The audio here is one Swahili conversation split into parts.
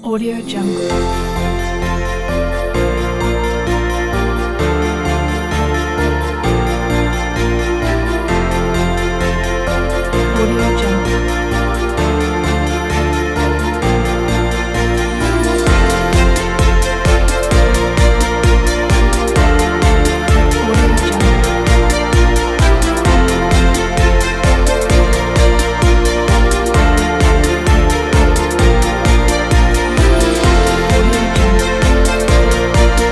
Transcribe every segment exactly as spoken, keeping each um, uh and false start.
Audio Jungle. Audio Jungle. Audio Jungle. Audio Jungle.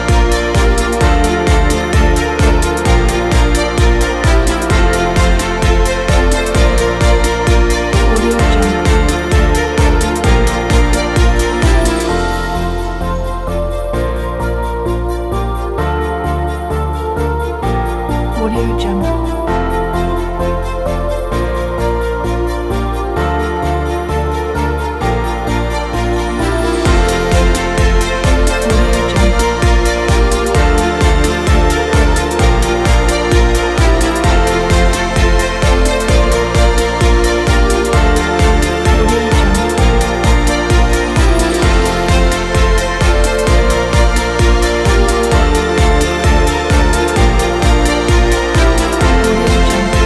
Audio Jungle. Audio Jungle. Audio Jungle. Audio Jungle. Audio Jungle.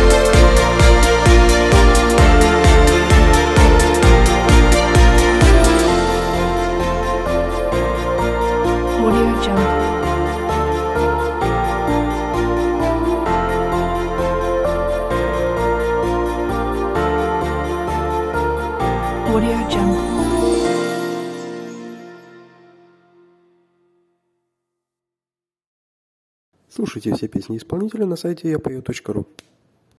Audio Jungle. Audio Jungle. Слушайте все песни исполнителя на сайте я пою точка ру.